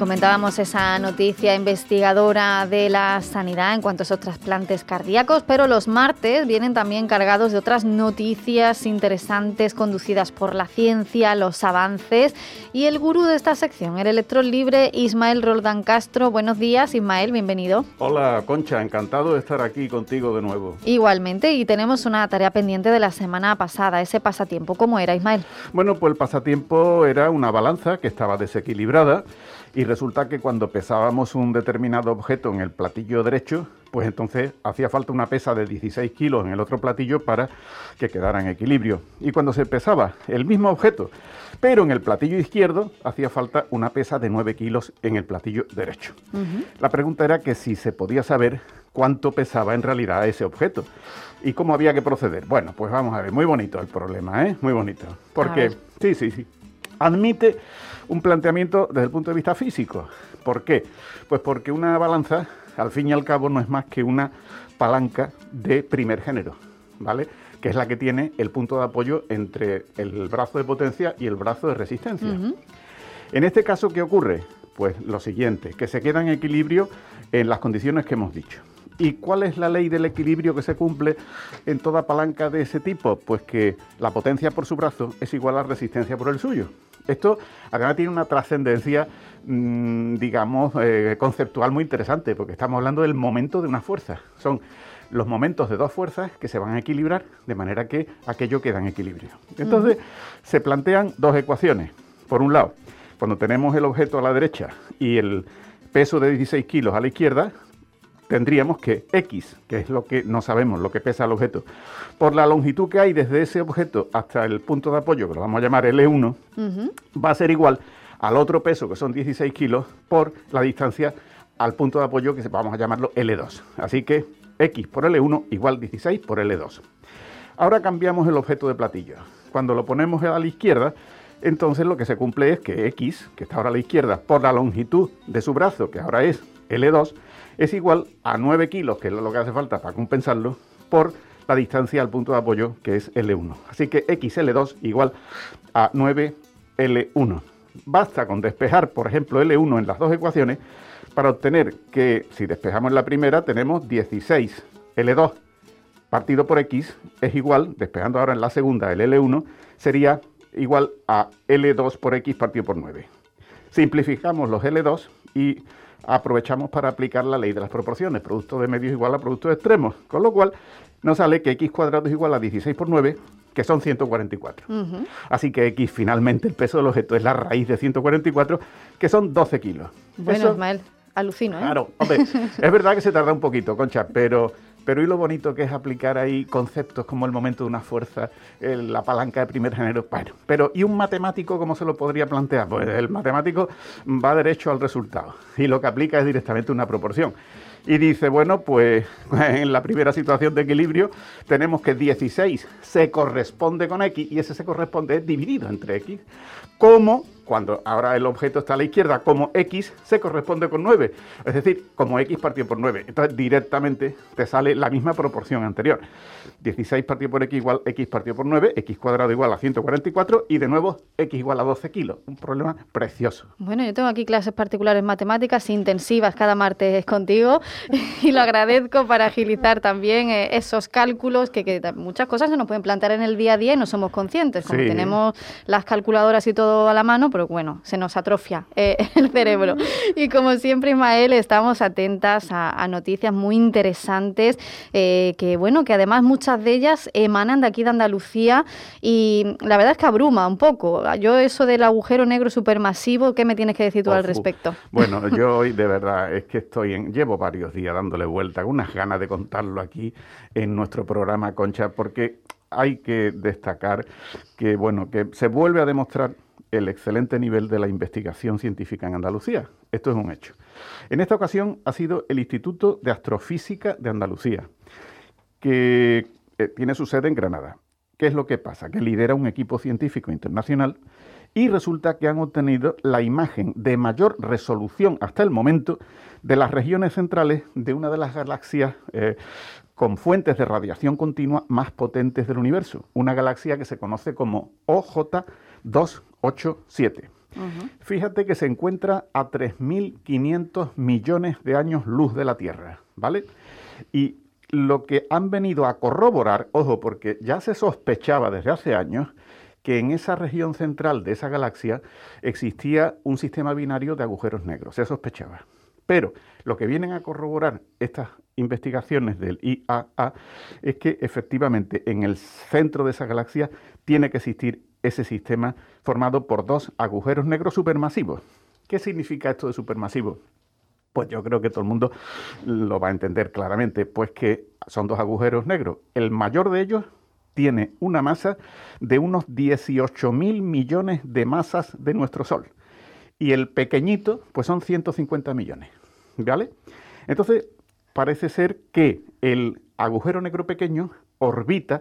comentábamos esa noticia investigadora de la sanidad en cuanto a esos trasplantes cardíacos, pero los martes vienen también cargados de otras noticias interesantes conducidas por la ciencia, los avances y el gurú de esta sección, el electrón libre, Ismael Roldán Castro. Buenos días, Ismael, bienvenido. Hola, Concha, encantado de estar aquí contigo de nuevo. Igualmente, y tenemos una tarea pendiente de la semana pasada, ese pasatiempo. ¿Cómo era, Ismael? Bueno, pues el pasatiempo era una balanza que estaba desequilibrada y resulta que cuando pesábamos un determinado objeto en el platillo derecho, pues entonces hacía falta una pesa de 16 kilos en el otro platillo para que quedara en equilibrio. Y cuando se pesaba el mismo objeto, pero en el platillo izquierdo, hacía falta una pesa de 9 kilos en el platillo derecho. La pregunta era que si se podía saber cuánto pesaba en realidad ese objeto y cómo había que proceder. Bueno, pues vamos a ver, muy bonito el problema, muy bonito. Porque, sí, admite un planteamiento desde el punto de vista físico. ¿Por qué? Pues porque una balanza, al fin y al cabo, no es más que una palanca de primer género, ¿vale? Que es la que tiene el punto de apoyo entre el brazo de potencia y el brazo de resistencia. En este caso, ¿qué ocurre? Pues lo siguiente, que se queda en equilibrio en las condiciones que hemos dicho. ¿Y cuál es la ley del equilibrio que se cumple en toda palanca de ese tipo? Pues que la potencia por su brazo es igual a la resistencia por el suyo. Esto además tiene una trascendencia, digamos, conceptual muy interesante, porque estamos hablando del momento de una fuerza. Son los momentos de dos fuerzas que se van a equilibrar, de manera que aquello queda en equilibrio. Entonces, se plantean dos ecuaciones. Por un lado, cuando tenemos el objeto a la derecha y el peso de 16 kilos a la izquierda, tendríamos que X, que es lo que no sabemos, lo que pesa el objeto, por la longitud que hay desde ese objeto hasta el punto de apoyo, que lo vamos a llamar L1, va a ser igual al otro peso, que son 16 kilos, por la distancia al punto de apoyo, que vamos a llamarlo L2. Así que X por L1 igual 16 por L2. Ahora cambiamos el objeto de platillo. Cuando lo ponemos a la izquierda, entonces lo que se cumple es que X, que está ahora a la izquierda, por la longitud de su brazo, que ahora es L2, es igual a 9 kilos, que es lo que hace falta para compensarlo, por la distancia al punto de apoyo, que es L1. Así que XL2 igual a 9L1. Basta con despejar, por ejemplo, L1 en las dos ecuaciones para obtener que, si despejamos la primera, tenemos 16L2 partido por X es igual, despejando ahora en la segunda el L1, sería igual a L2 por X partido por 9. Simplificamos los L2 y aprovechamos para aplicar la ley de las proporciones, producto de medios igual a producto de extremos, con lo cual nos sale que X cuadrado es igual a 16 por 9, que son 144. Así que X, finalmente, el peso del objeto es la raíz de 144, que son 12 kilos. Bueno, eso, Ismael, alucino, ¿eh? Claro, hombre, es verdad que se tarda un poquito, Concha, pero y lo bonito que es aplicar ahí conceptos como el momento de una fuerza, la palanca de primer género. Bueno, pero ¿y un matemático cómo se lo podría plantear? Pues el matemático va derecho al resultado y lo que aplica es directamente una proporción. Y dice, bueno, pues en la primera situación de equilibrio tenemos que 16 se corresponde con X y ese se corresponde es dividido entre X. Como cuando ahora el objeto está a la izquierda, como X se corresponde con 9. Es decir, como X partido por 9. Entonces directamente te sale la misma proporción anterior. 16 partido por X igual X partido por 9, X cuadrado igual a 144 y de nuevo X igual a 12 kilos. Un problema precioso. Bueno, yo tengo aquí clases particulares matemáticas intensivas cada martes contigo y lo agradezco para agilizar también esos cálculos que muchas cosas se nos pueden plantear en el día a día y no somos conscientes. Como tenemos las calculadoras y todo a la mano, pero bueno, se nos atrofia el cerebro. Y como siempre, Ismael, estamos atentas a noticias muy interesantes que además muchas de ellas emanan de aquí de Andalucía y la verdad es que abruma un poco. Yo eso del agujero negro supermasivo, ¿qué me tienes que decir tú al respecto? Bueno, yo hoy de verdad es que llevo varios días dándole vuelta, con unas ganas de contarlo aquí en nuestro programa, Concha, porque hay que destacar que se vuelve a demostrar el excelente nivel de la investigación científica en Andalucía. Esto es un hecho. En esta ocasión ha sido el Instituto de Astrofísica de Andalucía, que tiene su sede en Granada. ¿Qué es lo que pasa? Que lidera un equipo científico internacional y resulta que han obtenido la imagen de mayor resolución hasta el momento de las regiones centrales de una de las galaxias con fuentes de radiación continua más potentes del universo. Una galaxia que se conoce como OJ287. Fíjate que se encuentra a 3.500 millones de años luz de la Tierra, ¿vale? Y lo que han venido a corroborar, ojo, porque ya se sospechaba desde hace años que en esa región central de esa galaxia existía un sistema binario de agujeros negros, se sospechaba. Pero lo que vienen a corroborar estas investigaciones del IAA es que efectivamente en el centro de esa galaxia tiene que existir ese sistema formado por dos agujeros negros supermasivos. ¿Qué significa esto de supermasivo? Pues yo creo que todo el mundo lo va a entender claramente, pues que son dos agujeros negros. El mayor de ellos tiene una masa de unos 18.000 millones de masas de nuestro Sol. Y el pequeñito, pues son 150 millones, ¿vale? Entonces, parece ser que el agujero negro pequeño orbita,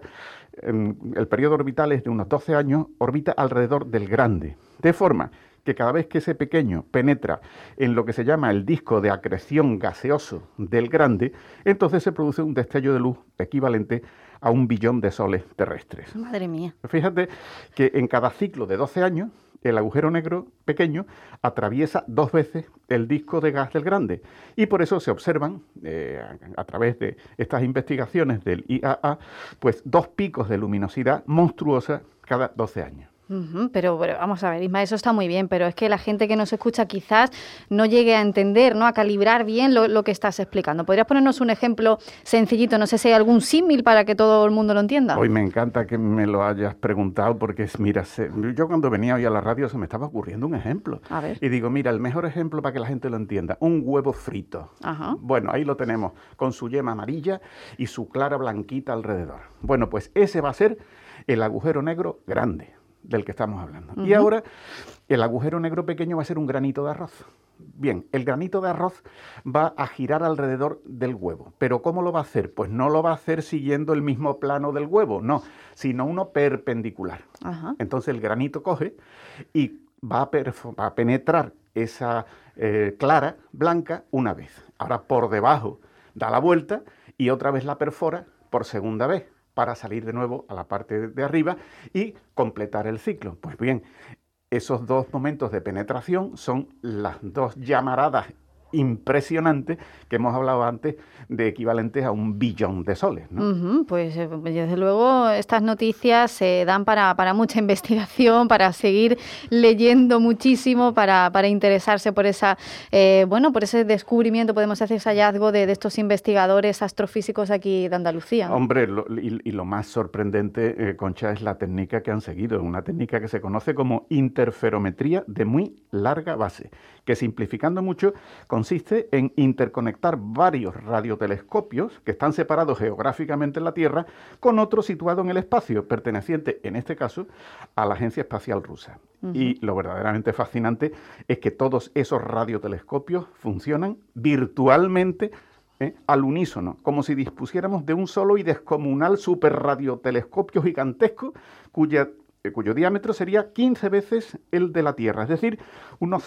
el periodo orbital es de unos 12 años, orbita alrededor del grande, de forma que cada vez que ese pequeño penetra en lo que se llama el disco de acreción gaseoso del grande, entonces se produce un destello de luz equivalente a 1 billón de soles terrestres. Madre mía. Fíjate que en cada ciclo de 12 años, el agujero negro pequeño atraviesa 2 veces el disco de gas del grande. Y por eso se observan, a través de estas investigaciones del IAA, pues 2 picos de luminosidad monstruosa cada 12 años. Pero vamos a ver, Isma, eso está muy bien, pero es que la gente que nos escucha quizás no llegue a entender, ¿no? A calibrar bien lo que estás explicando. ¿Podrías ponernos un ejemplo sencillito? No sé si hay algún símil para que todo el mundo lo entienda. Hoy me encanta que me lo hayas preguntado porque, mira, yo cuando venía hoy a la radio se me estaba ocurriendo un ejemplo. A ver. Y digo, mira, el mejor ejemplo para que la gente lo entienda, un huevo frito. Ajá. Bueno, ahí lo tenemos, con su yema amarilla y su clara blanquita alrededor. Bueno, pues ese va a ser el agujero negro grande del que estamos hablando. Y ahora el agujero negro pequeño va a ser un granito de arroz. Bien, el granito de arroz va a girar alrededor del huevo. ¿Pero cómo lo va a hacer? Pues no lo va a hacer siguiendo el mismo plano del huevo, no, sino uno perpendicular. Ajá. Entonces el granito coge y va a penetrar esa clara blanca una vez. Ahora por debajo da la vuelta y otra vez la perfora por segunda vez, para salir de nuevo a la parte de arriba y completar el ciclo. Pues bien, esos 2 momentos de penetración son las 2 llamaradas impresionantes que hemos hablado antes de equivalentes a 1 billón de soles, ¿no? Pues desde luego estas noticias se dan para mucha investigación, para seguir leyendo muchísimo, para interesarse por esa por ese descubrimiento, podemos hacer ese hallazgo de estos investigadores astrofísicos aquí de Andalucía, ¿no? Hombre, lo más sorprendente, Concha, es la técnica que han seguido, una técnica que se conoce como interferometría de muy larga base, que simplificando mucho consiste en interconectar varios radiotelescopios que están separados geográficamente en la Tierra con otro situado en el espacio, perteneciente en este caso a la Agencia Espacial Rusa. Y lo verdaderamente fascinante es que todos esos radiotelescopios funcionan virtualmente al unísono, como si dispusiéramos de un solo y descomunal superradiotelescopio gigantesco cuyo diámetro sería 15 veces el de la Tierra, es decir, unos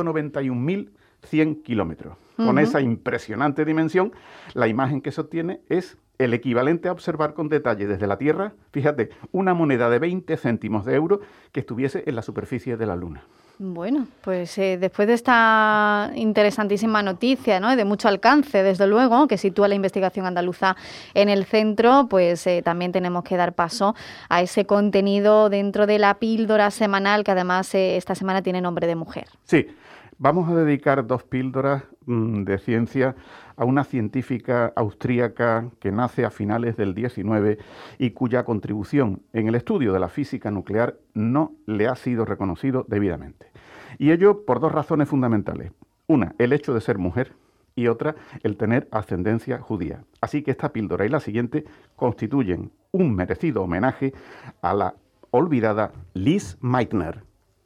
191.100 kilómetros. Con esa impresionante dimensión, la imagen que se obtiene es el equivalente a observar con detalle desde la Tierra, fíjate, una moneda de 20 céntimos de euro que estuviese en la superficie de la Luna. Bueno, pues después de esta interesantísima noticia, ¿no?, de mucho alcance, desde luego, que sitúa la investigación andaluza en el centro, pues también tenemos que dar paso a ese contenido dentro de la píldora semanal, que además esta semana tiene nombre de mujer. Sí, vamos a dedicar 2 píldoras de ciencia a una científica austríaca que nace a finales del 19 y cuya contribución en el estudio de la física nuclear no le ha sido reconocido debidamente. Y ello por 2 razones fundamentales. Una, el hecho de ser mujer, y otra, el tener ascendencia judía. Así que esta píldora y la siguiente constituyen un merecido homenaje a la olvidada Lise Meitner.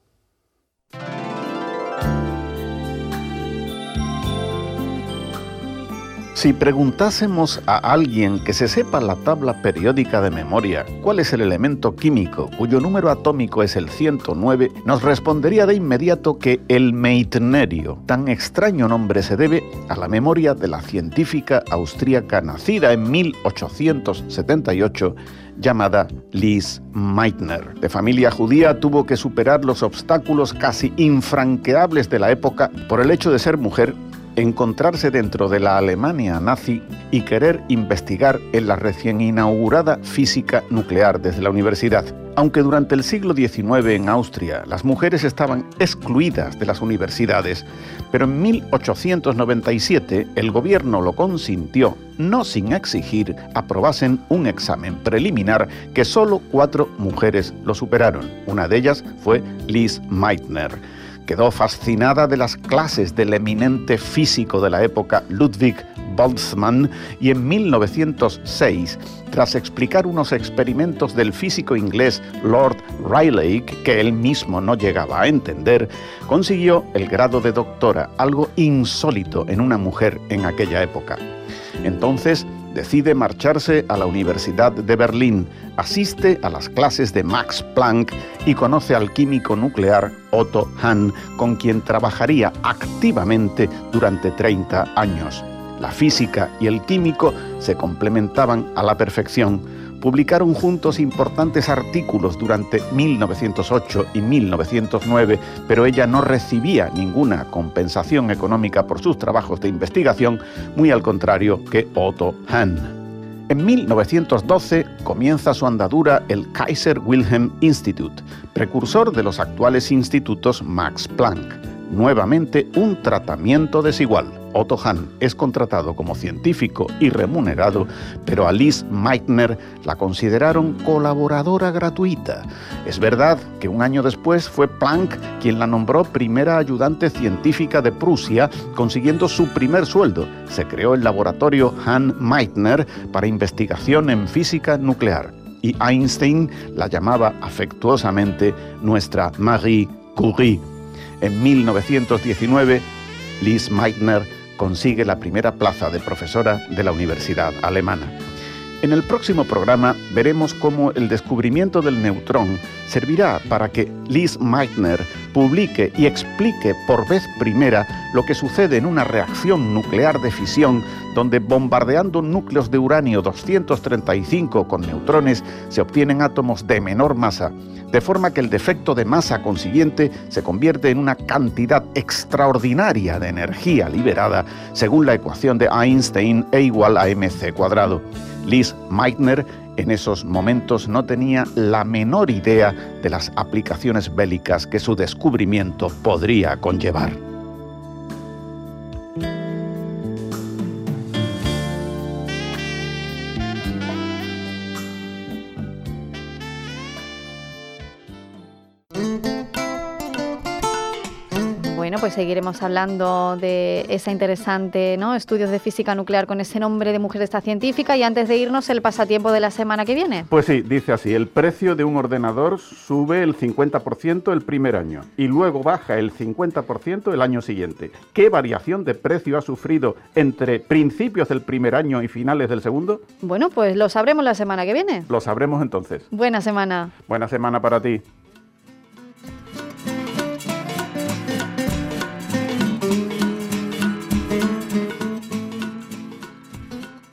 Si preguntásemos a alguien que se sepa la tabla periódica de memoria cuál es el elemento químico cuyo número atómico es el 109, nos respondería de inmediato que el meitnerio. Tan extraño nombre se debe a la memoria de la científica austríaca nacida en 1878 llamada Lise Meitner. De familia judía, tuvo que superar los obstáculos casi infranqueables de la época por el hecho de ser mujer, encontrarse dentro de la Alemania nazi y querer investigar en la recién inaugurada física nuclear desde la universidad. Aunque durante el siglo XIX en Austria las mujeres estaban excluidas de las universidades, pero en 1897 el gobierno lo consintió, no sin exigir aprobasen un examen preliminar que solo 4 mujeres lo superaron. Una de ellas fue Lise Meitner. Quedó fascinada de las clases del eminente físico de la época Ludwig Boltzmann y en 1906, tras explicar unos experimentos del físico inglés Lord Rayleigh que él mismo no llegaba a entender, consiguió el grado de doctora, algo insólito en una mujer en aquella época. Entonces decide marcharse a la Universidad de Berlín, asiste a las clases de Max Planck y conoce al químico nuclear Otto Hahn, con quien trabajaría activamente durante 30 años. La física y el químico se complementaban a la perfección. Publicaron juntos importantes artículos durante 1908 y 1909, pero ella no recibía ninguna compensación económica por sus trabajos de investigación, muy al contrario que Otto Hahn. En 1912 comienza su andadura el Kaiser Wilhelm Institut, precursor de los actuales institutos Max Planck. Nuevamente un tratamiento desigual. Otto Hahn es contratado como científico y remunerado, pero a Lise Meitner la consideraron colaboradora gratuita. Es verdad que un año después fue Planck quien la nombró primera ayudante científica de Prusia, consiguiendo su primer sueldo. Se creó el laboratorio Hahn-Meitner para investigación en física nuclear, y Einstein la llamaba afectuosamente nuestra Marie Curie. En 1919, Lise Meitner consigue la primera plaza de profesora de la Universidad Alemana. En el próximo programa veremos cómo el descubrimiento del neutrón servirá para que Lise Meitner publique y explique por vez primera lo que sucede en una reacción nuclear de fisión donde bombardeando núcleos de uranio 235 con neutrones se obtienen átomos de menor masa, de forma que el defecto de masa consiguiente se convierte en una cantidad extraordinaria de energía liberada según la ecuación de Einstein E igual a mc². Lise Meitner en esos momentos no tenía la menor idea de las aplicaciones bélicas que su descubrimiento podría conllevar. Bueno, pues seguiremos hablando de esa interesante, ¿no?, estudios de física nuclear con ese nombre de mujer esta científica. Y antes de irnos, el pasatiempo de la semana que viene. Pues sí, dice así: el precio de un ordenador sube el 50% el primer año y luego baja el 50% el año siguiente. ¿Qué variación de precio ha sufrido entre principios del primer año y finales del segundo? Bueno, pues lo sabremos la semana que viene. Lo sabremos entonces. Buena semana. Buena semana para ti.